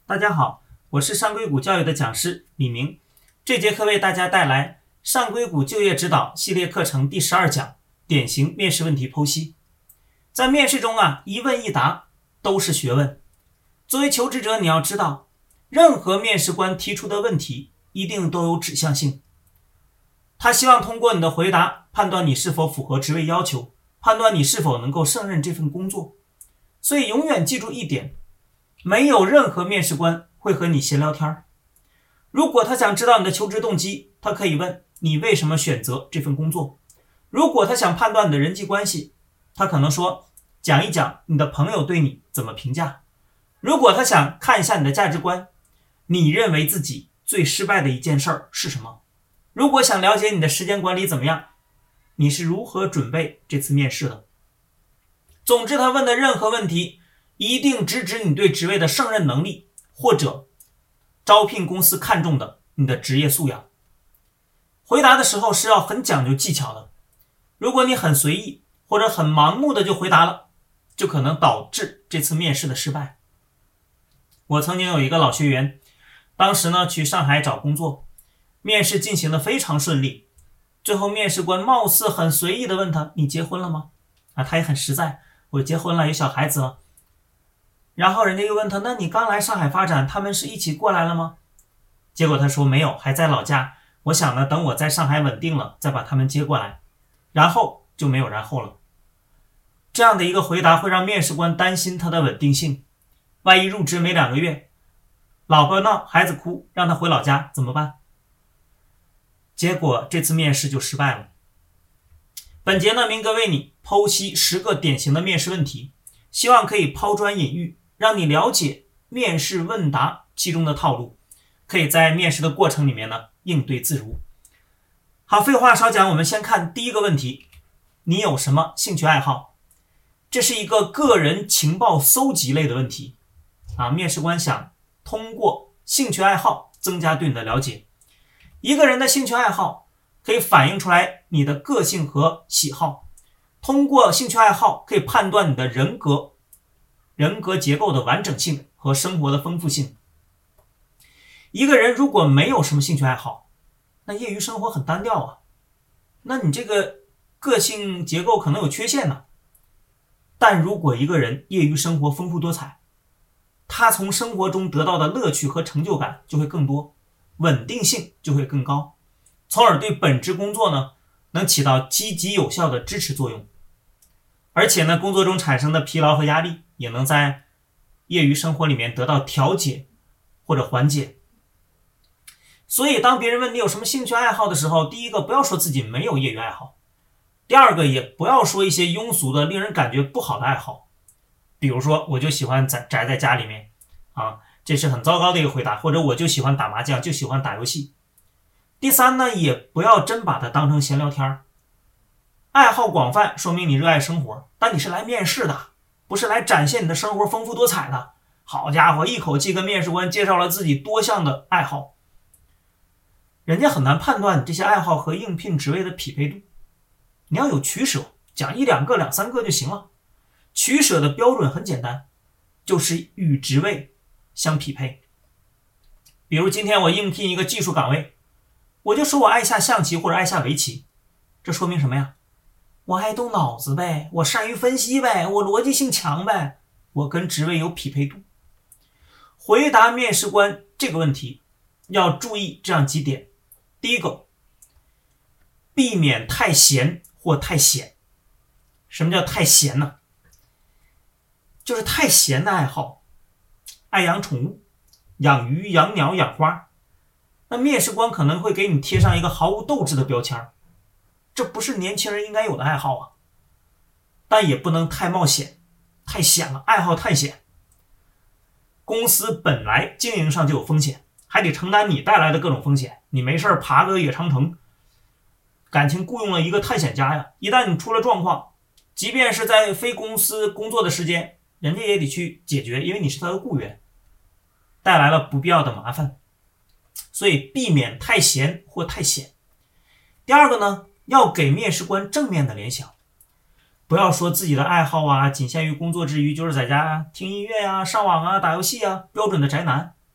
大家好，我是上硅谷教育的讲师李明。这节课为大家带来上硅谷就业指导系列课程第12讲，典型面试问题剖析。在面试中一问一答都是学问。作为求职者，你要知道，任何面试官提出的问题一定都有指向性。他希望通过你的回答判断你是否符合职位要求，判断你是否能够胜任这份工作。所以永远记住一点，没有任何面试官会和你闲聊天。如果他想知道你的求职动机，他可以问你为什么选择这份工作。如果他想判断你的人际关系，他可能说讲一讲你的朋友对你怎么评价。如果他想看一下你的价值观，你认为自己最失败的一件事是什么？如果想了解你的时间管理怎么样，你是如何准备这次面试的？总之，他问的任何问题一定直指你对职位的胜任能力，或者招聘公司看重的你的职业素养。回答的时候是要很讲究技巧的。如果你很随意或者很盲目的就回答了，就可能导致这次面试的失败。我曾经有一个老学员，当时去上海找工作，面试进行的非常顺利。最后面试官貌似很随意的问他，你结婚了吗？他也很实在，我结婚了，有小孩子了。然后人家又问他，那你刚来上海发展，他们是一起过来了吗？结果他说没有，还在老家。我想等我在上海稳定了，再把他们接过来。然后就没有然后了。这样的一个回答会让面试官担心他的稳定性。万一入职没2个月，老婆闹，孩子哭，让他回老家怎么办？结果这次面试就失败了。本节明哥为你剖析10个典型的面试问题，希望可以抛砖引玉，让你了解面试问答其中的套路，可以在面试的过程里面应对自如。好，废话少讲，我们先看第一个问题，你有什么兴趣爱好？这是一个个人情报搜集类的问题面试官想通过兴趣爱好增加对你的了解。一个人的兴趣爱好可以反映出来你的个性和喜好，通过兴趣爱好可以判断你的人格结构的完整性和生活的丰富性。一个人如果没有什么兴趣爱好，那业余生活很单调那你这个个性结构可能有缺陷呢。但如果一个人业余生活丰富多彩，他从生活中得到的乐趣和成就感就会更多，稳定性就会更高，从而对本职工作能起到积极有效的支持作用。而且工作中产生的疲劳和压力也能在业余生活里面得到调节或者缓解。所以当别人问你有什么兴趣爱好的时候，第一个不要说自己没有业余爱好，第二个也不要说一些庸俗的令人感觉不好的爱好，比如说我就喜欢宅在家里面这是很糟糕的一个回答，或者我就喜欢打麻将，就喜欢打游戏。第三也不要真把它当成闲聊天。爱好广泛说明你热爱生活，但你是来面试的，不是来展现你的生活丰富多彩的。好家伙，一口气跟面试官介绍了自己多项的爱好，人家很难判断你这些爱好和应聘职位的匹配度。你要有取舍，讲1、2个、2、3个就行了。取舍的标准很简单，就是与职位相匹配。比如今天我应聘一个技术岗位，我就说我爱下象棋或者爱下围棋，这说明什么呀？我爱动脑子呗，我善于分析呗，我逻辑性强呗，我跟职位有匹配度。回答面试官这个问题要注意这样几点。第一个，避免太闲或太闲。什么叫太闲呢？就是太闲的爱好，爱养宠物，养鱼、养鸟、养花，那面试官可能会给你贴上一个毫无斗志的标签，这不是年轻人应该有的爱好但也不能太冒险，太险了，爱好探险。公司本来经营上就有风险，还得承担你带来的各种风险。你没事爬个野长城，感情雇佣了一个探险家呀，一旦你出了状况，即便是在非公司工作的时间，人家也得去解决，因为你是他的雇员，带来了不必要的麻烦。所以避免太闲或太险。第二个要给面试官正面的联想，不要说自己的爱好仅限于工作之余就是在家听音乐上网打游戏标准的宅男，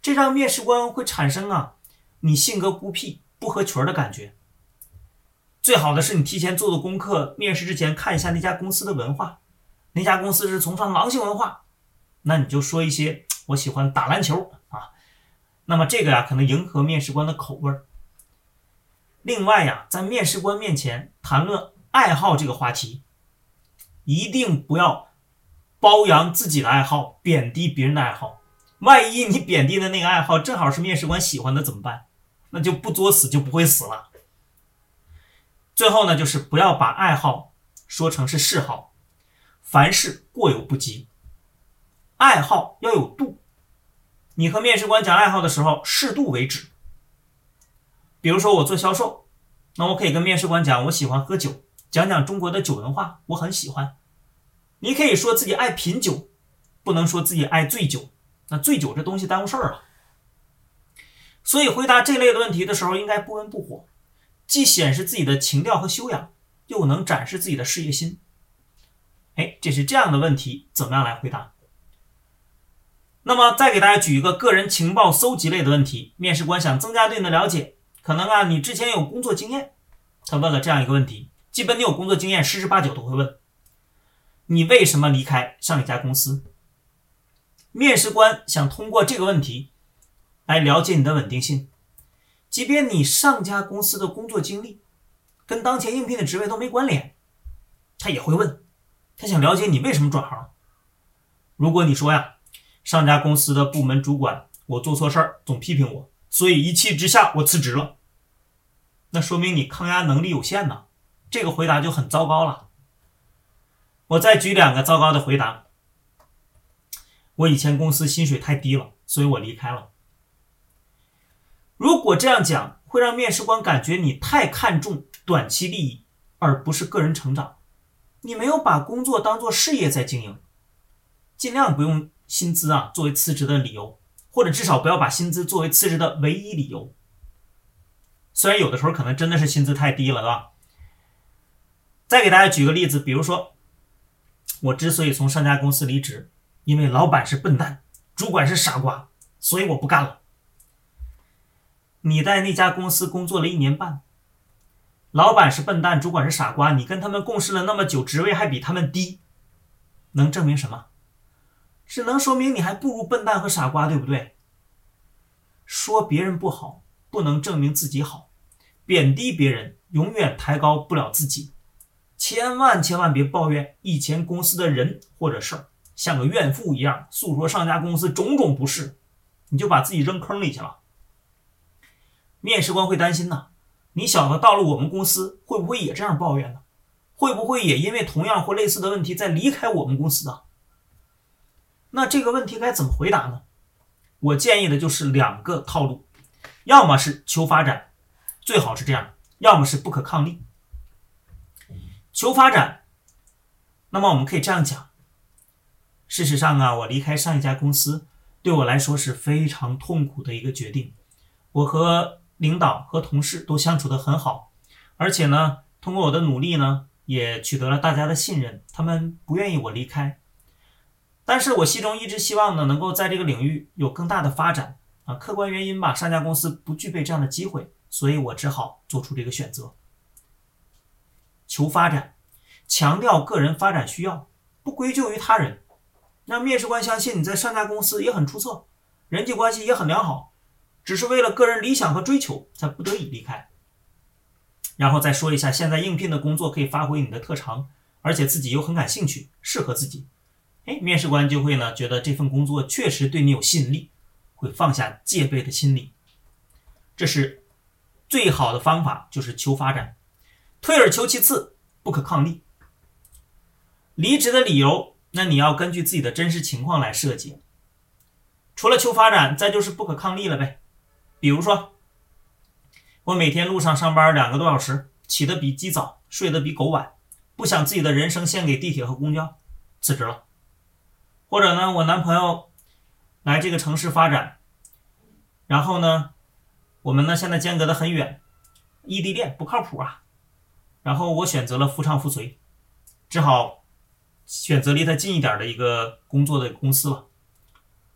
这让面试官会产生你性格孤僻不合群的感觉。最好的是你提前做功课，面试之前看一下那家公司的文化，那家公司是崇尚狼性文化，那你就说一些我喜欢打篮球那么这个可能迎合面试官的口味。另外在面试官面前谈论爱好这个话题，一定不要褒扬自己的爱好，贬低别人的爱好。万一你贬低的那个爱好正好是面试官喜欢的怎么办？那就不作死就不会死了。最后呢，就是不要把爱好说成是嗜好，凡事过犹不及，爱好要有度。你和面试官讲爱好的时候，适度为止。比如说我做销售，那我可以跟面试官讲我喜欢喝酒，讲讲中国的酒文化，我很喜欢。你可以说自己爱品酒，不能说自己爱醉酒，那醉酒这东西耽误事儿了。所以回答这类的问题的时候，应该不温不火，既显示自己的情调和修养，又能展示自己的事业心。这是这样的问题，怎么样来回答？那么再给大家举一个个人情报搜集类的问题，面试官想增加对你的了解，可能你之前有工作经验，他问了这样一个问题，基本你有工作经验，十之八九都会问，你为什么离开上一家公司？面试官想通过这个问题来了解你的稳定性，即便你上家公司的工作经历跟当前应聘的职位都没关联，他也会问，他想了解你为什么转行。如果你说上家公司的部门主管我做错事儿总批评我，所以一气之下我辞职了，那说明你抗压能力有限呢，这个回答就很糟糕了。我再举2个糟糕的回答。我以前公司薪水太低了，所以我离开了。如果这样讲，会让面试官感觉你太看重短期利益，而不是个人成长。你没有把工作当作事业在经营，尽量不用薪资作为辞职的理由，或者至少不要把薪资作为辞职的唯一理由。虽然有的时候可能真的是薪资太低了，对吧？再给大家举个例子，比如说我之所以从上家公司离职，因为老板是笨蛋，主管是傻瓜，所以我不干了。你在那家公司工作了1年半，老板是笨蛋，主管是傻瓜，你跟他们共事了那么久，职位还比他们低，能证明什么？只能说明你还不如笨蛋和傻瓜，对不对？说别人不好，不能证明自己好，贬低别人，永远抬高不了自己。千万别抱怨以前公司的人或者事儿，像个怨妇一样诉说上家公司种种不是，你就把自己扔坑里去了。面试官会担心你小子到了我们公司会不会也这样抱怨呢？会不会也因为同样或类似的问题再离开我们公司那这个问题该怎么回答呢？我建议的就是2个套路，要么是求发展，最好是这样，要么是不可抗力。求发展，那么我们可以这样讲，事实上我离开上一家公司对我来说是非常痛苦的一个决定。我和领导和同事都相处得很好，而且呢，通过我的努力呢，也取得了大家的信任，他们不愿意我离开。但是我心中一直希望呢，能够在这个领域有更大的发展客观原因吧，上家公司不具备这样的机会，所以我只好做出这个选择。求发展，强调个人发展需要，不归咎于他人，让面试官相信你在上家公司也很出色，人际关系也很良好，只是为了个人理想和追求才不得已离开。然后再说一下现在应聘的工作可以发挥你的特长，而且自己又很感兴趣，适合自己。面试官就会呢觉得这份工作确实对你有吸引力，会放下戒备的心理。这是最好的方法，就是求发展。退而求其次，不可抗力。离职的理由，那你要根据自己的真实情况来设计。除了求发展，再就是不可抗力了呗。比如说，我每天路上上班2个多小时，起得比鸡早，睡得比狗晚，不想自己的人生献给地铁和公交，辞职了。或者呢，我男朋友来这个城市发展，然后呢，我们呢现在间隔得很远，异地恋不靠谱然后我选择了夫唱妇随，只好选择离他近一点的一个工作的公司了。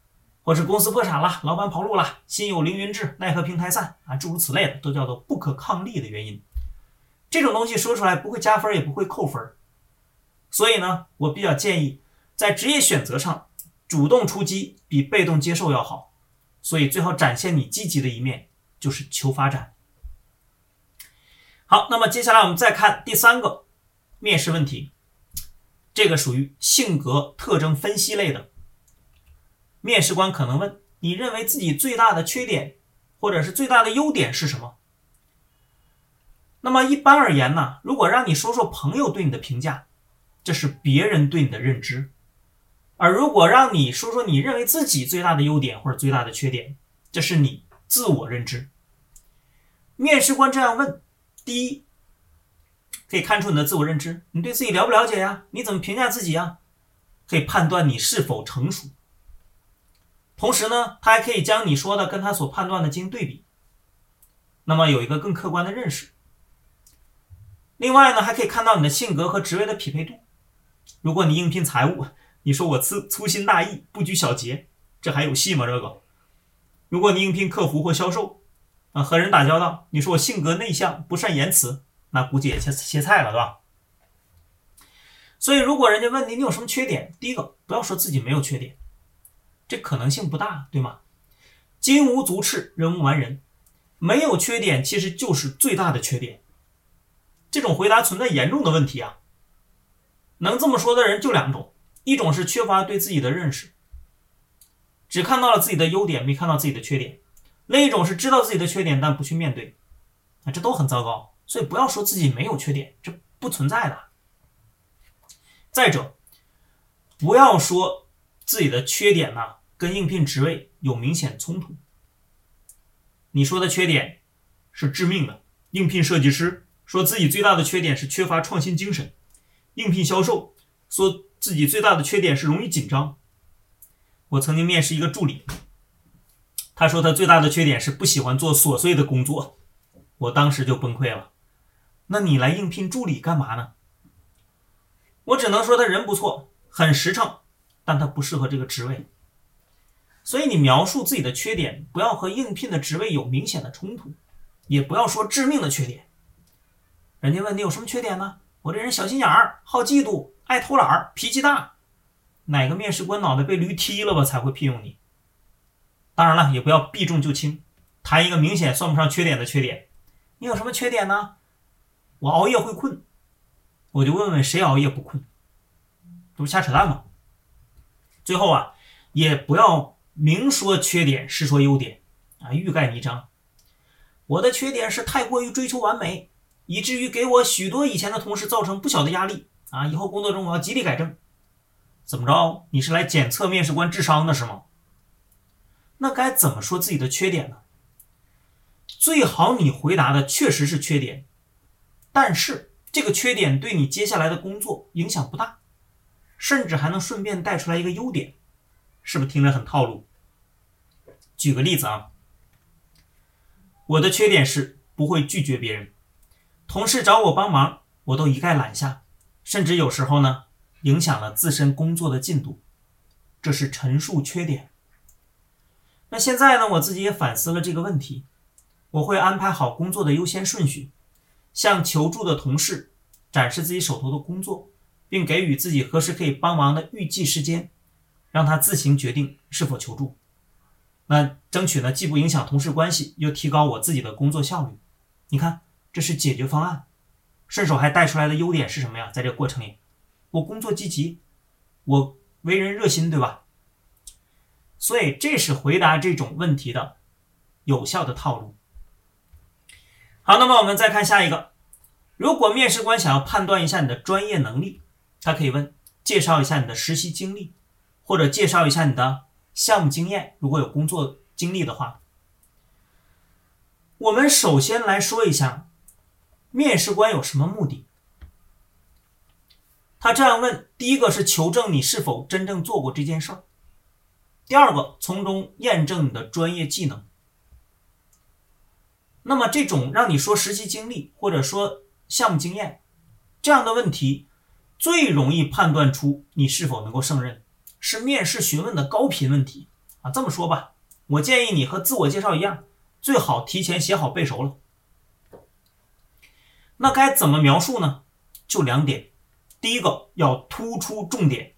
或是公司破产了，老板跑路了，心有凌云志，奈何平台散啊，诸如此类的，都叫做不可抗力的原因。这种东西说出来不会加分，也不会扣分。所以呢，我比较建议在职业选择上，主动出击比被动接受要好。所以最好展现你积极的一面，就是求发展。好，那么接下来我们再看第3个面试问题，这个属于性格特征分析类的。面试官可能问，你认为自己最大的缺点或者是最大的优点是什么？那么一般而言呢，如果让你说说朋友对你的评价，这是别人对你的认知。而如果让你说说你认为自己最大的优点或者最大的缺点，这是你自我认知。面试官这样问，第一，可以看出你的自我认知，你对自己了不了解呀？你怎么评价自己呀？可以判断你是否成熟。同时呢，他还可以将你说的跟他所判断的进行对比，那么有一个更客观的认识。另外呢，还可以看到你的性格和职位的匹配度。如果你应聘财务，你说我粗心大意，不拘小节，这还有戏吗？这个。如果你应聘客服或销售，和人打交道，你说我性格内向，不善言辞，那估计也切菜了，对吧？所以如果人家问你有什么缺点，第一个，不要说自己没有缺点，这可能性不大，对吗？金无足赤，人无完人，没有缺点其实就是最大的缺点。这种回答存在严重的问题啊。能这么说的人就2种，一种是缺乏对自己的认识，只看到了自己的优点，没看到自己的缺点；另一种是知道自己的缺点但不去面对，这都很糟糕。所以不要说自己没有缺点，这不存在的。再者，不要说自己的缺点呢跟应聘职位有明显冲突。你说的缺点是致命的，应聘设计师说自己最大的缺点是缺乏创新精神，应聘销售说自己最大的缺点是容易紧张。我曾经面试一个助理，他说他最大的缺点是不喜欢做琐碎的工作，我当时就崩溃了。那你来应聘助理干嘛呢？我只能说他人不错，很实诚，但他不适合这个职位。所以你描述自己的缺点，不要和应聘的职位有明显的冲突，也不要说致命的缺点。人家问你有什么缺点呢？我这人小心眼儿，好嫉妒，爱偷懒，脾气大。哪个面试官脑袋被驴踢了吧才会聘用你？当然了，也不要避重就轻，谈一个明显算不上缺点的缺点。你有什么缺点呢？我熬夜会困。我就问问谁熬夜不困？这不瞎扯淡吗？最后啊，也不要明说缺点，实说优点啊，欲盖弥彰。我的缺点是太过于追求完美，以至于给我许多以前的同事造成不小的压力啊！以后工作中我要极力改正。怎么着？你是来检测面试官智商的是吗？那该怎么说自己的缺点呢？最好你回答的确实是缺点，但是这个缺点对你接下来的工作影响不大，甚至还能顺便带出来一个优点，是不是听着很套路？举个例子啊，我的缺点是不会拒绝别人，同事找我帮忙，我都一概揽下，甚至有时候呢，影响了自身工作的进度，这是陈述缺点。那现在呢，我自己也反思了这个问题，我会安排好工作的优先顺序，向求助的同事展示自己手头的工作，并给予自己何时可以帮忙的预计时间，让他自行决定是否求助。那争取呢，既不影响同事关系，又提高我自己的工作效率。你看，这是解决方案。顺手还带出来的优点是什么呀？在这个过程里，我工作积极，我为人热心，对吧？所以这是回答这种问题的有效的套路。好，那么我们再看下一个。如果面试官想要判断一下你的专业能力，他可以问介绍一下你的实习经历，或者介绍一下你的项目经验，如果有工作经历的话。我们首先来说一下面试官有什么目的。他这样问，第一个是求证你是否真正做过这件事儿，第二个从中验证你的专业技能。那么这种让你说实习经历或者说项目经验这样的问题，最容易判断出你是否能够胜任，是面试询问的高频问题这么说吧，我建议你和自我介绍一样，最好提前写好背熟了。那该怎么描述呢？就2点。第一个，要突出重点。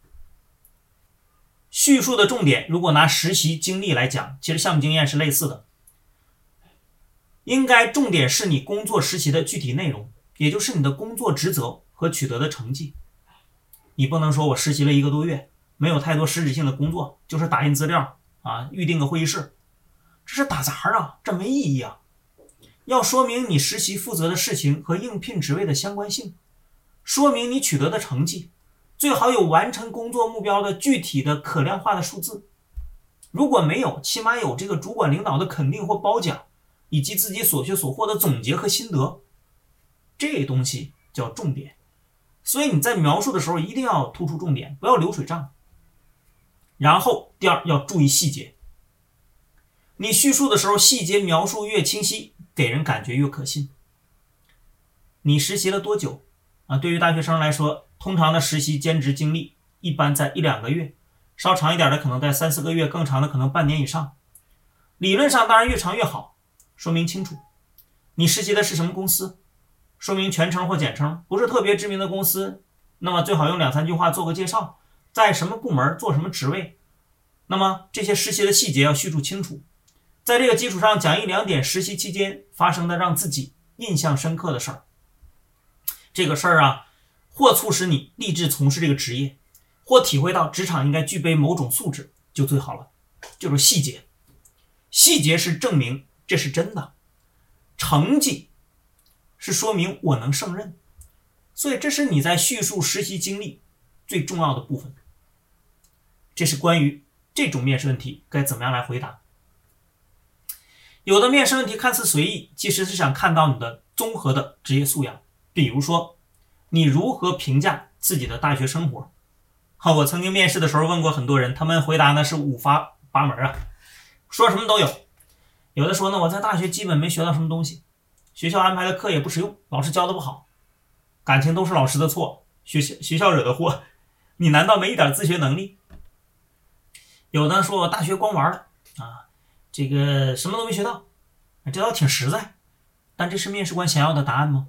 叙述的重点，如果拿实习经历来讲，其实项目经验是类似的，应该重点是你工作实习的具体内容，也就是你的工作职责和取得的成绩。你不能说我实习了1个多月，没有太多实质性的工作，就是打印资料预定个会议室，这是打杂啊，这没意义啊。要说明你实习负责的事情和应聘职位的相关性，说明你取得的成绩，最好有完成工作目标的具体的可量化的数字。如果没有，起码有这个主管领导的肯定或褒奖，以及自己所学所获的总结和心得，这东西叫重点。所以你在描述的时候一定要突出重点，不要流水账。然后第二，要注意细节。你叙述的时候细节描述越清晰，给人感觉越可信。你实习了多久对于大学生来说，通常的实习兼职经历一般在1-2个月，稍长一点的可能在3-4个月，更长的可能半年以上。理论上当然越长越好，说明清楚。你实习的是什么公司，说明全称或简称，不是特别知名的公司，那么最好用2-3句话做个介绍，在什么部门做什么职位。那么这些实习的细节要叙述清楚，在这个基础上讲1-2点实习期间发生的让自己印象深刻的事儿。这个事儿或促使你立志从事这个职业，或体会到职场应该具备某种素质，就最好了。就是细节，细节是证明这是真的，成绩是说明我能胜任，所以这是你在叙述实习经历最重要的部分。这是关于这种面试问题该怎么样来回答。有的面试问题看似随意，其实是想看到你的综合的职业素养。比如说，你如何评价自己的大学生活？我曾经面试的时候问过很多人，他们回答呢是五花八门说什么都有。有的说呢，我在大学基本没学到什么东西，学校安排的课也不实用，老师教的不好，感情都是老师的错，学校惹的祸，你难道没一点自学能力？有的说我大学光玩了这个什么都没学到，这倒挺实在，但这是面试官想要的答案吗？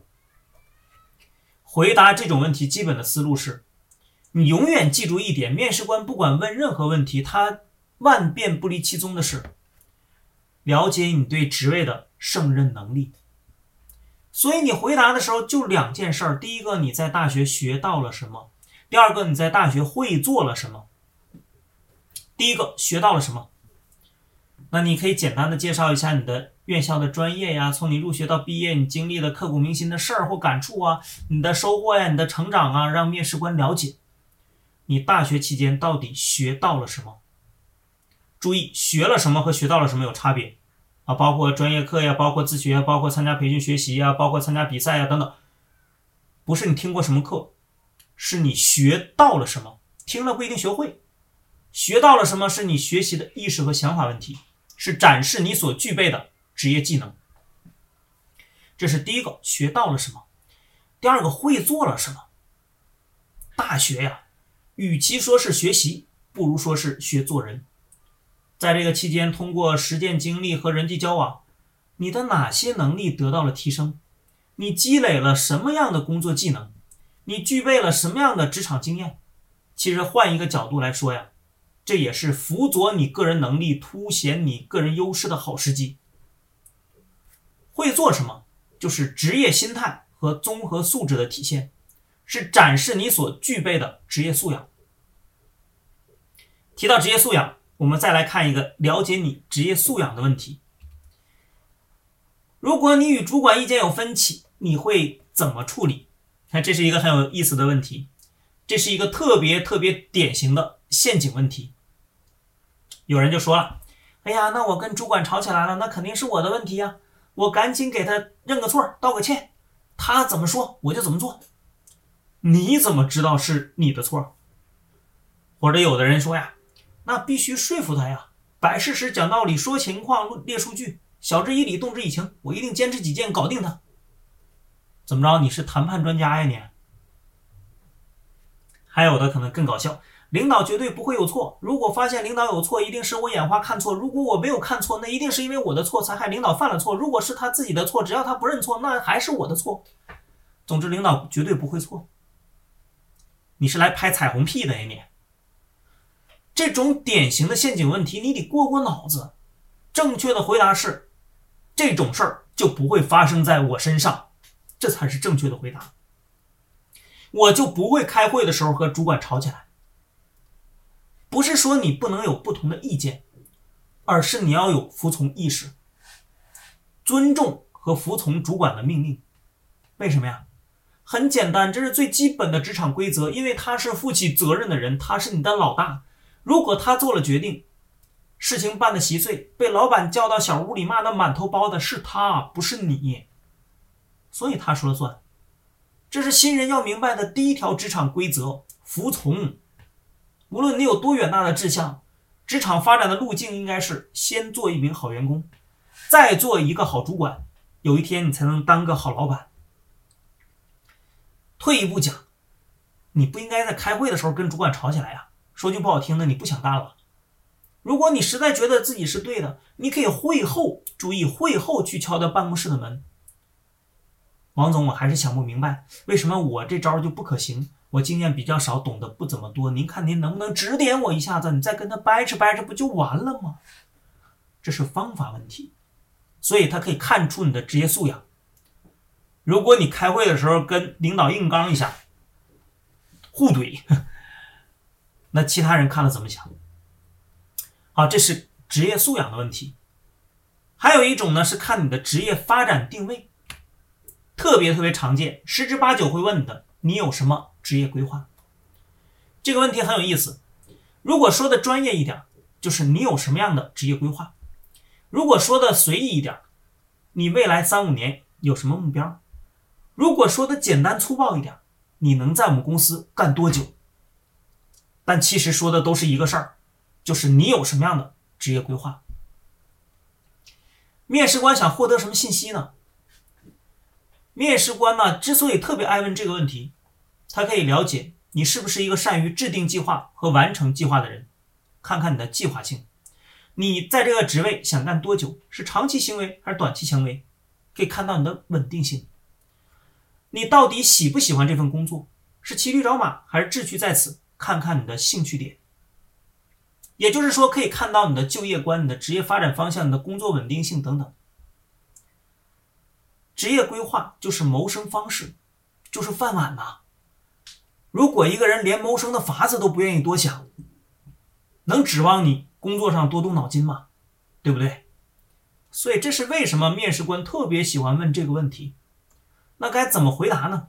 回答这种问题基本的思路是，你永远记住一点，面试官不管问任何问题，他万变不离其宗的是了解你对职位的胜任能力。所以你回答的时候就2件事儿，第一个你在大学学到了什么，第二个你在大学会做了什么。第一个学到了什么，那你可以简单的介绍一下你的院校的专业呀，从你入学到毕业你经历的刻骨铭心的事儿或感触你的收获呀，你的成长让面试官了解你大学期间到底学到了什么。注意，学了什么和学到了什么有差别包括专业课呀，包括自学，包括参加培训学习包括参加比赛等等。不是你听过什么课，是你学到了什么，听了不一定学会。学到了什么是你学习的意识和想法问题，是展示你所具备的职业技能。这是第一个，学到了什么。第二个，会做了什么。大学与其说是学习，不如说是学做人。在这个期间，通过实践经历和人际交往，你的哪些能力得到了提升？你积累了什么样的工作技能？你具备了什么样的职场经验？其实换一个角度来说这也是辅佐你个人能力、凸显你个人优势的好时机。会做什么，就是职业心态和综合素质的体现，是展示你所具备的职业素养。提到职业素养，我们再来看一个了解你职业素养的问题。如果你与主管意见有分歧，你会怎么处理？这是一个很有意思的问题，这是一个特别典型的陷阱问题。有人就说了，哎呀，那我跟主管吵起来了，那肯定是我的问题我赶紧给他认个错，道个歉，他怎么说我就怎么做。你怎么知道是你的错？或者有的人说那必须说服他摆事实讲道理，说情况列数据，晓之以理动之以情，我一定坚持己见搞定他。怎么着，你是谈判专家你？还有的可能更搞笑， 领导绝对不会有错，如果发现领导有错，一定是我眼花看错，如果我没有看错，那一定是因为我的错才害领导犯了错，如果是他自己的错，只要他不认错，那还是我的错。总之领导绝对不会错。你是来拍彩虹屁的呀你？这种典型的陷阱问题你得过脑子。正确的回答是，这种事儿就不会发生在我身上，这才是正确的回答。我就不会开会的时候和主管吵起来。不是说你不能有不同的意见，而是你要有服从意识，尊重和服从主管的命令。为什么呀？很简单，这是最基本的职场规则，因为他是负起责任的人，他是你的老大。如果他做了决定，事情办得稀碎，被老板叫到小屋里骂得满头包的是他，不是你，所以他说了算。这是新人要明白的第一条职场规则，服从。无论你有多远大的志向，职场发展的路径应该是先做一名好员工，再做一个好主管，有一天你才能当个好老板。退一步讲，你不应该在开会的时候跟主管吵起来呀。说句不好听的，你不想干了。如果你实在觉得自己是对的，你可以会后，注意会后去敲掉办公室的门。王总，我还是想不明白，为什么我这招就不可行？我经验比较少，懂得不怎么多，您看您能不能指点我一下子？你再跟他掰扯掰扯不就完了吗？这是方法问题，所以他可以看出你的职业素养。如果你开会的时候跟领导硬刚一下，互怼，那其他人看了怎么想？好，这是职业素养的问题。还有一种呢，是看你的职业发展定位，特别常见，十之八九会问的，你有什么职业规划？这个问题很有意思。如果说的专业一点，就是你有什么样的职业规划；如果说的随意一点，你未来3-5年有什么目标；如果说的简单粗暴一点，你能在我们公司干多久？但其实说的都是一个事儿，就是你有什么样的职业规划。面试官想获得什么信息呢？面试官呢，之所以特别爱问这个问题，他可以了解你是不是一个善于制定计划和完成计划的人，看看你的计划性。你在这个职位想干多久？是长期行为还是短期行为？可以看到你的稳定性。你到底喜不喜欢这份工作？是骑驴找马还是志趣在此？看看你的兴趣点。也就是说，可以看到你的就业观、你的职业发展方向、你的工作稳定性等等。职业规划就是谋生方式，就是饭碗呐。如果一个人连谋生的法子都不愿意多想，能指望你工作上多动脑筋吗？对不对？所以这是为什么面试官特别喜欢问这个问题。那该怎么回答呢？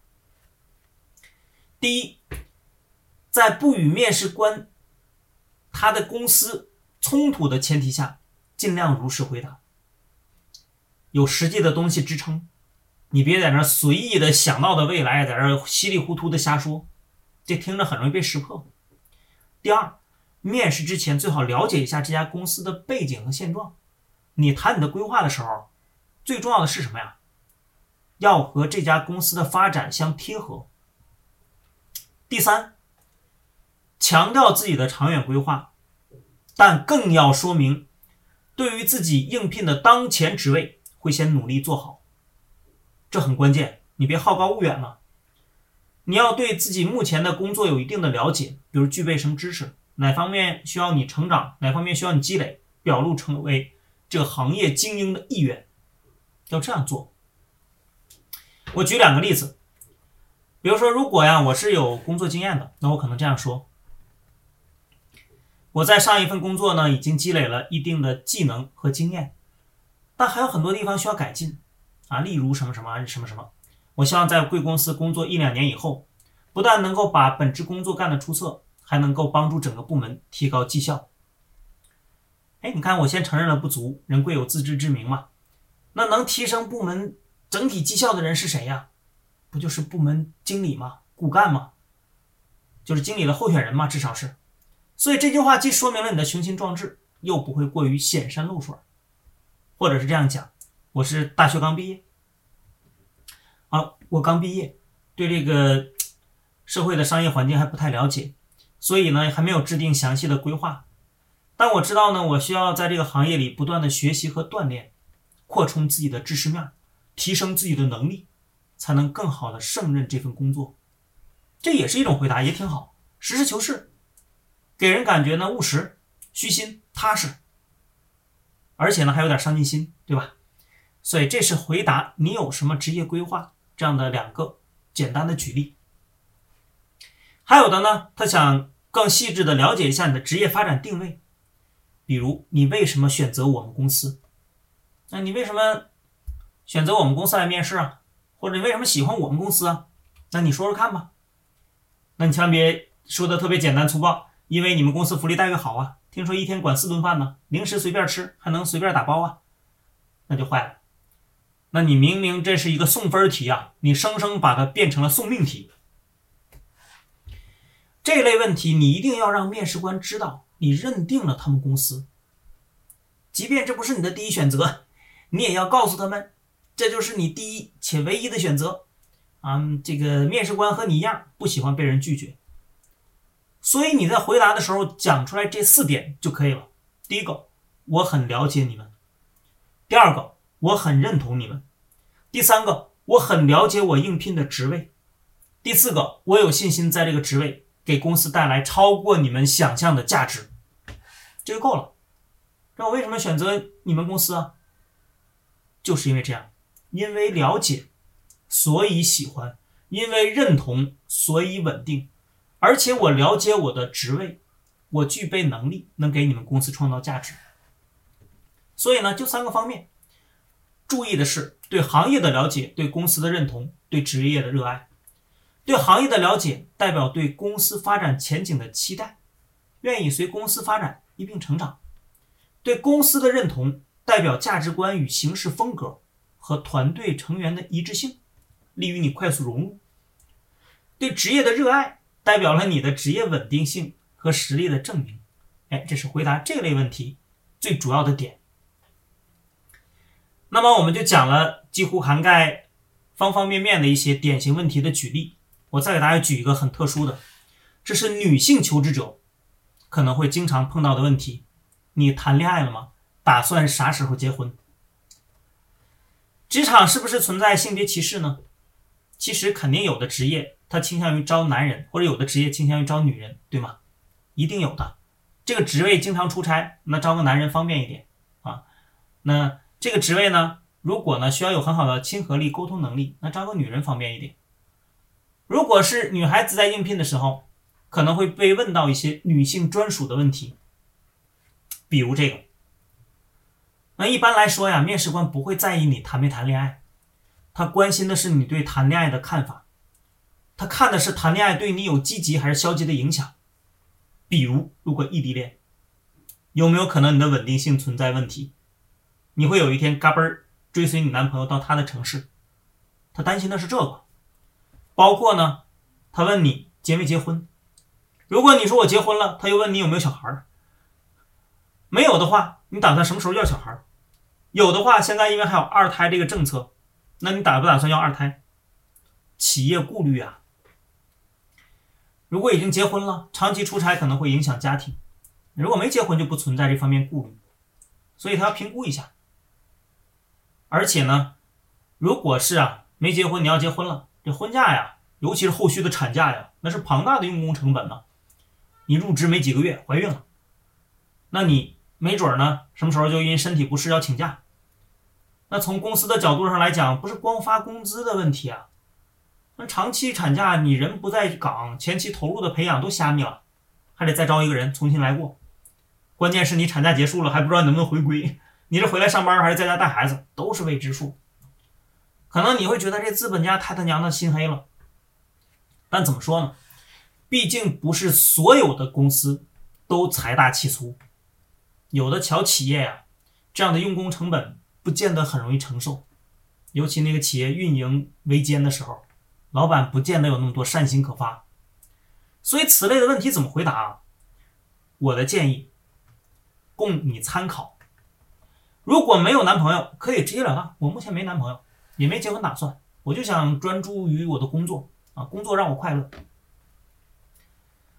第一，在不与面试官他的公司冲突的前提下，尽量如实回答，有实际的东西支撑。你别在那随意的想到的未来，在这稀里糊涂的瞎说，这听着很容易被识破。第二，面试之前最好了解一下这家公司的背景和现状。你谈你的规划的时候，最重要的是什么呀？要和这家公司的发展相贴合。第三，强调自己的长远规划，但更要说明对于自己应聘的当前职位会先努力做好，这很关键。你别好高骛远了，你要对自己目前的工作有一定的了解，比如具备什么知识，哪方面需要你成长，哪方面需要你积累，表露成为这个行业精英的一员，要这样做。我举2个例子，比如说，如果我是有工作经验的，那我可能这样说：我在上一份工作呢，已经积累了一定的技能和经验，但还有很多地方需要改进例如什么什么什么什么。我希望在贵公司工作1-2年以后，不但能够把本职工作干得出色，还能够帮助整个部门提高绩效。你看，我先承认了不足，人贵有自知之明嘛。那能提升部门整体绩效的人是谁呀？不就是部门经理吗？骨干吗？就是经理的候选人嘛，至少是。所以这句话既说明了你的雄心壮志，又不会过于显山露水。或者是这样讲，我是大学刚毕业我刚毕业，对这个社会的商业环境还不太了解， 所以呢还没有制定详细的规划。但我知道呢，我需要在这个行业里不断的学习和锻炼，扩充自己的知识面，提升自己的能力，才能更好的胜任这份工作。这也是一种回答，也挺好，实事求是，给人感觉呢务实、虚心、踏实，而且呢还有点上进心，对吧？所以这是回答你有什么职业规划这样的2个简单的举例。还有的呢，他想更细致的了解一下你的职业发展定位，比如你为什么选择我们公司？那你为什么选择我们公司来面试啊？或者你为什么喜欢我们公司啊？那你说说看吧。那你千万别说的特别简单粗暴，因为你们公司福利待遇好啊，听说一天管4顿饭呢，零食随便吃，还能随便打包啊，那就坏了。那你明明这是一个送分题啊，你生生把它变成了送命题。这类问题你一定要让面试官知道你认定了他们公司，即便这不是你的第一选择，你也要告诉他们这就是你第一且唯一的选择啊！这个面试官和你一样不喜欢被人拒绝，所以你在回答的时候讲出来这4点就可以了。第一个，我很了解你们；第二个，我很认同你们；第三个，我很了解我应聘的职位；第四个，我有信心在这个职位给公司带来超过你们想象的价值。这就够了。那我为什么选择你们公司啊？就是因为这样，因为了解所以喜欢，因为认同所以稳定，而且我了解我的职位，我具备能力能给你们公司创造价值。所以呢，就3个方面，注意的是对行业的了解，对公司的认同，对职业的热爱。对行业的了解代表对公司发展前景的期待，愿意随公司发展一并成长。对公司的认同代表价值观与行事风格和团队成员的一致性，利于你快速融入。对职业的热爱代表了你的职业稳定性和实力的证明。这是回答这类问题最主要的点。那么我们就讲了几乎涵盖方方面面的一些典型问题的举例。我再给大家举一个很特殊的，这是女性求职者可能会经常碰到的问题。你谈恋爱了吗？打算啥时候结婚？职场是不是存在性别歧视呢？其实肯定有的职业它倾向于招男人，或者有的职业倾向于招女人，对吗？一定有的。这个职位经常出差，那招个男人方便一点啊。那这个职位呢，如果呢需要有很好的亲和力、沟通能力，那招个女人方便一点。如果是女孩子在应聘的时候，可能会被问到一些女性专属的问题，比如这个。那一般来说呀，面试官不会在意你谈没谈恋爱，他关心的是你对谈恋爱的看法，他看的是谈恋爱对你有积极还是消极的影响。比如，如果异地恋，有没有可能你的稳定性存在问题？你会有一天嘎嘣追随你男朋友到他的城市，他担心的是这个。包括呢，他问你结没结婚，如果你说我结婚了，他又问你有没有小孩，没有的话，你打算什么时候要小孩？有的话，现在因为还有2胎这个政策，那你打不打算要2胎？企业顾虑啊。如果已经结婚了，长期出差可能会影响家庭，如果没结婚就不存在这方面顾虑，所以他要评估一下。而且呢，如果是没结婚你要结婚了，这婚假呀，尤其是后续的产假呀，那是庞大的用工成本呢。你入职没几个月怀孕了，那你没准呢什么时候就因身体不适要请假。那从公司的角度上来讲，不是光发工资的问题啊，那长期产假你人不在岗，前期投入的培养都瞎米了，还得再招一个人重新来过。关键是你产假结束了还不知道能不能回归，你是回来上班还是在家带孩子，都是未知数。可能你会觉得这资本家太他娘的心黑了，但怎么说呢，毕竟不是所有的公司都财大气粗，有的小企业呀，这样的用工成本不见得很容易承受，尤其那个企业运营维艰的时候，老板不见得有那么多善心可发。所以此类的问题怎么回答我的建议供你参考。如果没有男朋友，可以直截了当，我目前没男朋友，也没结婚打算，我就想专注于我的工作工作让我快乐。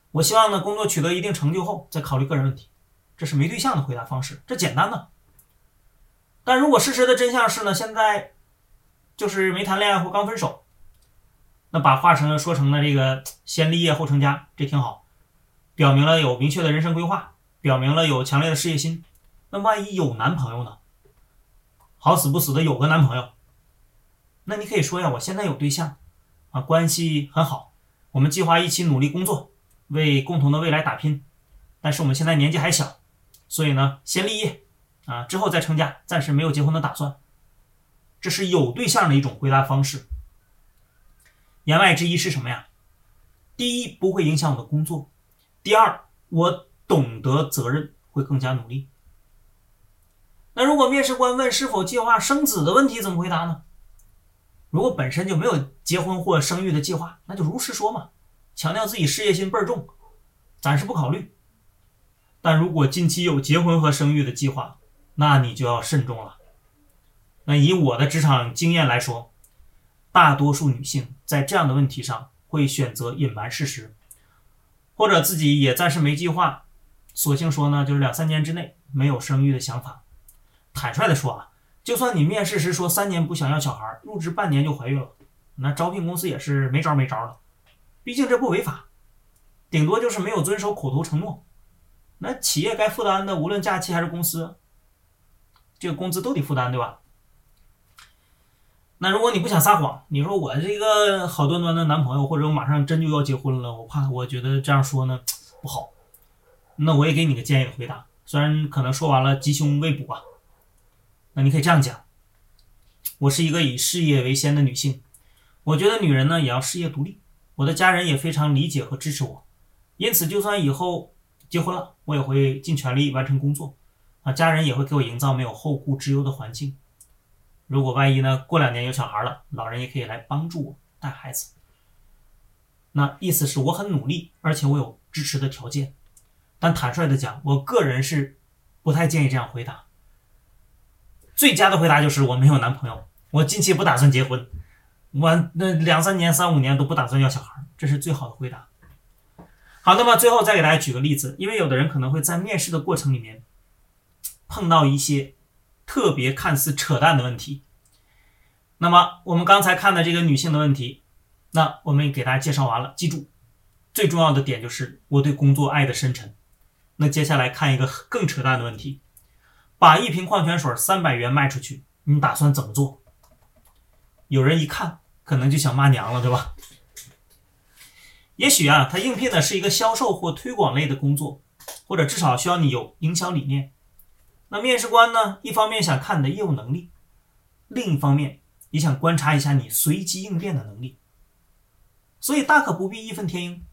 我希望呢工作取得一定成就后再考虑个人问题。这是没对象的回答方式，这简单呢。但如果事实的真相是呢，现在就是没谈恋爱或刚分手，那把话说成了这个先立业后成家，这挺好，表明了有明确的人生规划，表明了有强烈的事业心。那万一有男朋友呢？好死不死的有个男朋友，那你可以说呀，我现在有对象啊，关系很好，我们计划一起努力工作，为共同的未来打拼。但是我们现在年纪还小，所以呢，先立业啊，之后再成家，暂时没有结婚的打算。这是有对象的一种回答方式。言外之意是什么呀？第一，不会影响我的工作；第二，我懂得责任，会更加努力。那如果面试官问是否计划生子的问题，怎么回答呢？如果本身就没有结婚或生育的计划，那就如实说嘛，强调自己事业心倍儿重，暂时不考虑。但如果近期有结婚和生育的计划，那你就要慎重了。那以我的职场经验来说，大多数女性在这样的问题上会选择隐瞒事实，或者自己也暂时没计划，索性说呢，就是2-3年之内没有生育的想法。坦率的说啊，就算你面试时说3年不想要小孩，入职半年就怀孕了，那招聘公司也是没招了。毕竟这不违法，顶多就是没有遵守口头承诺。那企业该负担的，无论假期还是公司，这个工资都得负担，对吧？那如果你不想撒谎，你说我这个好端端的男朋友，或者我马上真就要结婚了，我觉得这样说呢不好。那我也给你个建议的回答，虽然可能说完了吉凶未卜啊。那你可以这样讲，我是一个以事业为先的女性，我觉得女人呢也要事业独立，我的家人也非常理解和支持我，因此就算以后结婚了，我也会尽全力完成工作啊，家人也会给我营造没有后顾之忧的环境。如果万一呢过2年有小孩了，老人也可以来帮助我带孩子。那意思是我很努力，而且我有支持的条件。但坦率的讲，我个人是不太建议这样回答。最佳的回答就是我没有男朋友，我近期不打算结婚，我那2-3年、3-5年都不打算要小孩，这是最好的回答。好，那么最后再给大家举个例子，因为有的人可能会在面试的过程里面碰到一些特别看似扯淡的问题。那么我们刚才看的这个女性的问题，那我们也给大家介绍完了，记住最重要的点就是我对工作爱的深沉。那接下来看一个更扯淡的问题，把1瓶矿泉水300元卖出去，你打算怎么做？有人一看可能就想骂娘了，对吧？也许啊，他应聘的是一个销售或推广类的工作，或者至少需要你有营销理念。那面试官呢，一方面想看你的业务能力，另一方面也想观察一下你随机应变的能力。所以大可不必义愤填膺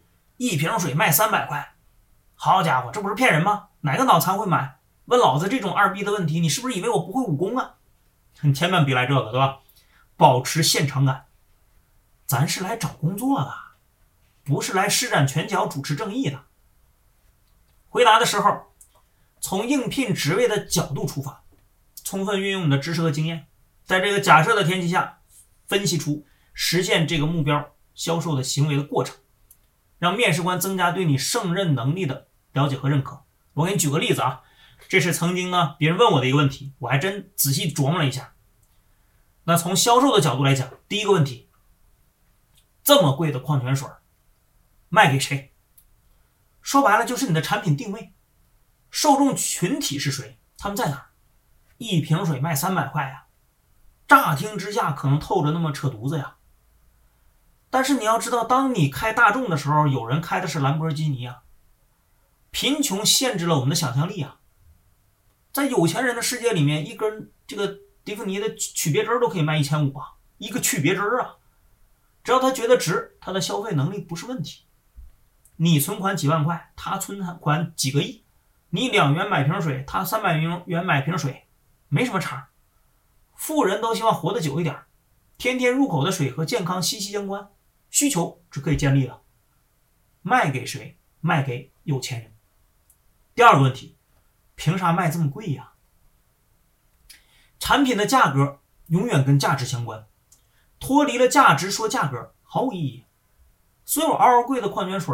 ，1瓶水卖300块，好家伙，这不是骗人吗？哪个脑残会买？问老子这种二逼的问题，你是不是以为我不会武功啊？你千万别来这个，对吧？保持现场感，咱是来找工作的，不是来施展拳脚主持正义的。回答的时候，从应聘职位的角度出发，充分运用你的知识和经验，在这个假设的前提下，分析出实现这个目标销售的行为的过程，让面试官增加对你胜任能力的了解和认可。我给你举个例子啊，这是曾经呢别人问我的一个问题，我还真仔细琢磨了一下。那从销售的角度来讲，第一个问题，这么贵的矿泉水卖给谁？说白了就是你的产品定位，受众群体是谁？他们在哪儿？1瓶水卖300块呀，乍听之下可能透着那么扯犊子呀。但是你要知道，当你开大众的时候，有人开的是兰博基尼啊。贫穷限制了我们的想象力啊。在有钱人的世界里面，一根这个迪芙尼的曲别针都可以卖1500啊，一个曲别针啊，只要他觉得值，他的消费能力不是问题。你存款几万块，他存款几个亿，你2元买瓶水，他300元买瓶水，没什么差。富人都希望活得久一点，天天入口的水和健康息息相关，需求是可以建立的。卖给谁？卖给有钱人。第二个问题，凭啥卖这么贵呀？产品的价格永远跟价值相关，脱离了价值说价格毫无意义。所有嗷嗷贵的矿泉水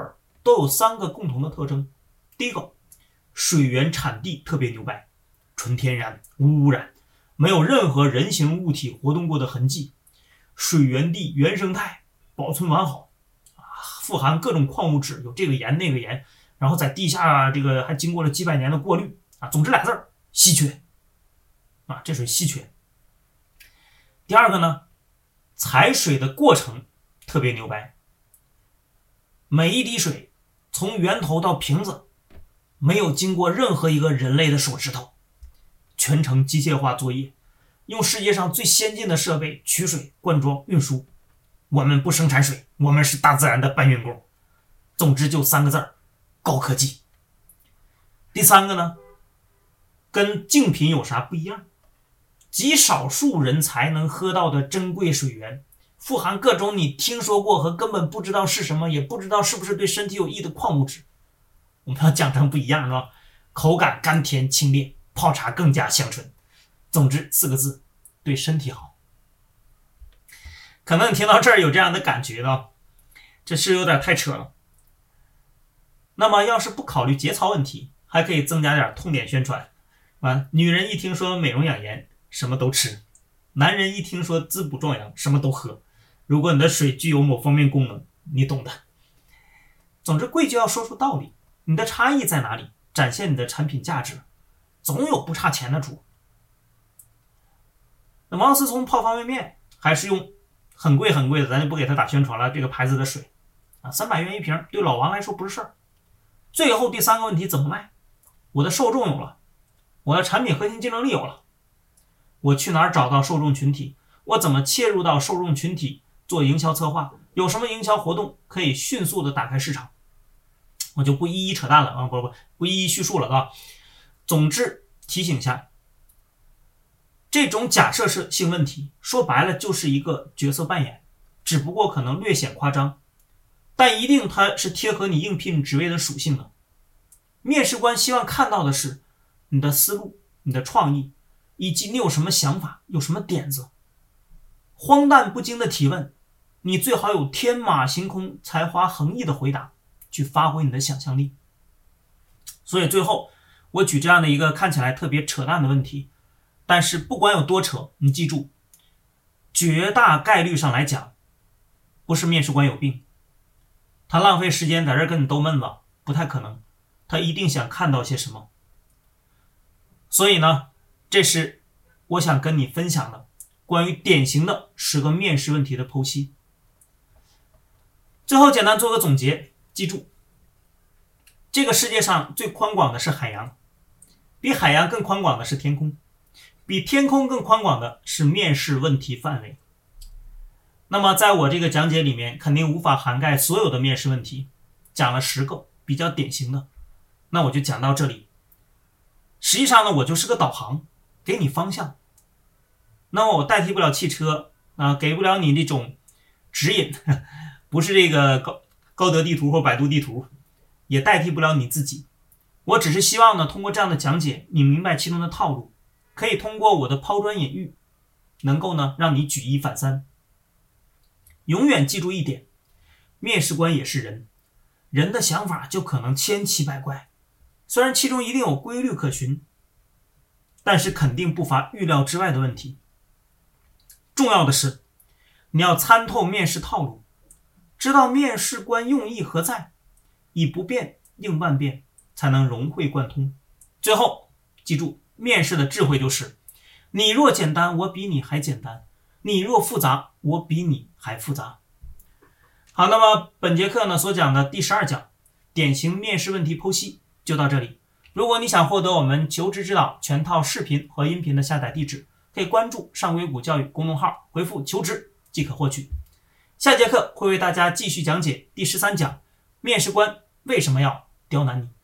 都有3个共同的特征。第一个，水源产地特别牛掰，纯天然，无污染，没有任何人形物体活动过的痕迹，水源地原生态保存完好，富含各种矿物质，有这个盐那个盐，然后在地下这个还经过了几百年的过滤总之俩字儿，稀缺这水稀缺。第二个呢，采水的过程特别牛掰，每一滴水从源头到瓶子没有经过任何一个人类的手指头，全程机械化作业，用世界上最先进的设备取水、灌装、运输。我们不生产水，我们是大自然的搬运工。总之就3个字儿，高科技。第三个呢，跟竞品有啥不一样？极少数人才能喝到的珍贵水源，富含各种你听说过和根本不知道是什么，也不知道是不是对身体有益的矿物质。我们要讲成不一样是吧？口感甘甜清冽，泡茶更加香醇。总之4个字，对身体好。可能你听到这儿有这样的感觉呢，这是有点太扯了。那么要是不考虑节操问题，还可以增加点痛点宣传。女人一听说美容养颜，什么都吃；男人一听说滋补壮阳，什么都喝。如果你的水具有某方面功能，你懂的。总之贵就要说出道理，你的差异在哪里？展现你的产品价值，总有不差钱的主。那王思聪泡方便面还是用很贵很贵的，咱就不给他打宣传了，这个牌子的水300元一瓶，对老王来说不是事儿。最后第3个问题，怎么卖？我的受众有了，我的产品核心竞争力有了，我去哪儿找到受众群体？我怎么切入到受众群体做营销策划？有什么营销活动可以迅速的打开市场？我就不一一扯淡了不一一叙述了啊。总之提醒一下，这种假设性问题说白了就是一个角色扮演，只不过可能略显夸张，但一定它是贴合你应聘职位的属性的。面试官希望看到的是你的思路、你的创意，以及你有什么想法、有什么点子。荒诞不经的提问，你最好有天马行空、才华横溢的回答，去发挥你的想象力。所以最后我举这样的一个看起来特别扯淡的问题，但是不管有多扯，你记住，绝大概率上来讲，不是面试官有病，他浪费时间在这儿跟你逗闷子，不太可能，他一定想看到些什么。所以呢，这是我想跟你分享的关于典型的10个面试问题的剖析。最后简单做个总结，记住，这个世界上最宽广的是海洋，比海洋更宽广的是天空，比天空更宽广的是面试问题范围。那么在我这个讲解里面肯定无法涵盖所有的面试问题，讲了10个比较典型的，那我就讲到这里。实际上呢，我就是个导航，给你方向。那么我代替不了汽车给不了你这种指引，不是这个高德地图或百度地图，也代替不了你自己。我只是希望呢，通过这样的讲解，你明白其中的套路，可以通过我的抛砖引玉，能够呢让你举一反三。永远记住一点，面试官也是人，人的想法就可能千奇百怪，虽然其中一定有规律可循，但是肯定不乏预料之外的问题。重要的是，你要参透面试套路，知道面试官用意何在，以不变应万变，才能融会贯通。最后记住，面试的智慧就是，你若简单，我比你还简单；你若复杂，我比你还复杂。好，那么本节课呢所讲的第12讲典型面试问题剖析就到这里。如果你想获得我们求职指导全套视频和音频的下载地址，可以关注上硅谷教育公众号，回复求职即可获取。下节课会为大家继续讲解第13讲，面试官为什么要刁难你。